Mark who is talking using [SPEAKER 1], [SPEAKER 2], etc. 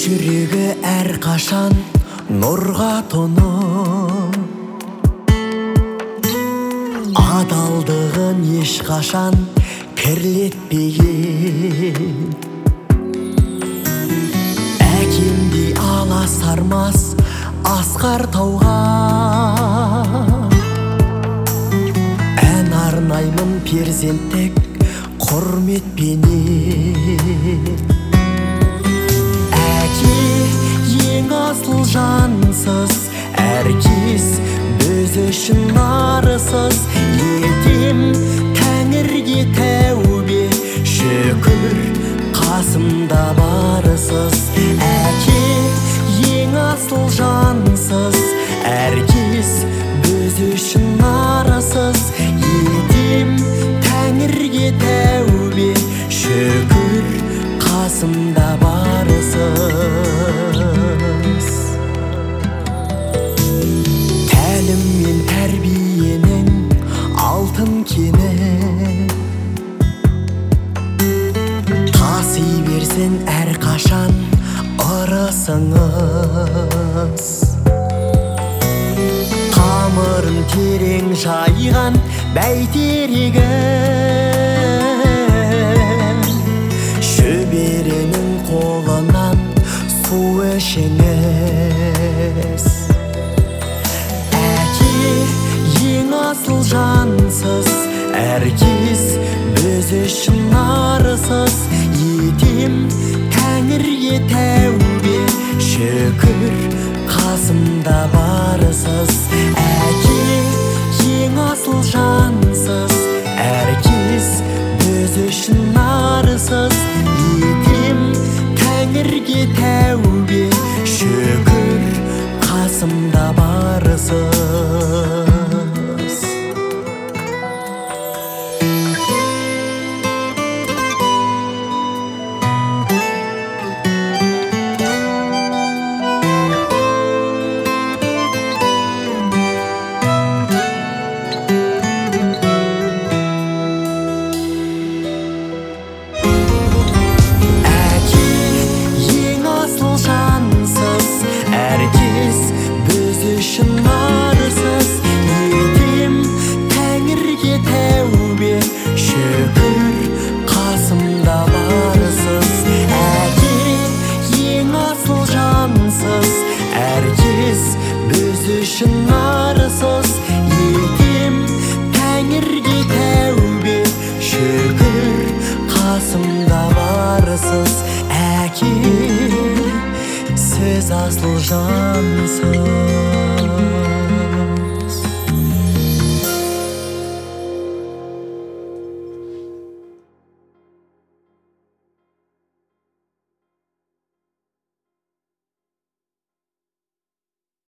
[SPEAKER 1] жүрегі әрқашан нұрға тоңып, адалдығын ешқашан кірлетпеген. Әкемдей аласармас асқар тауға ән арнаймын перзенттік құрметпенен. Әке ең асыл жансыз, әркез біз үшін нарысыз. Етем Тәңірге тәубе, шүкір қасымда барысыз. Әке ең асыл жансыз, әркез біз үшін нарысыз. Етем Тәңірге тәубе, шүкір қасымда барысыз. Тәлім мен тәрбиенің алтын кені таси берсін әрқашан ырысыңыз. Тамырын терең жайған бәйтерегім, шөберенің қолынан су ішіңіз. Әке ең асыл жансыз, әркез біз үшін нарысыз. Етем Тәңірге тәубе, шүкір қасымда барысыз. Әке ең асыл жансыз, әркез біз үшін нарысыз. Етем Тәңірге тәубе, шүкір қасымда барысыз. Әркез біз үшін нарысыз. Етем Тәңірге тәубе, шүкір қасымда барысыз. Әке сіз асыл жансыз.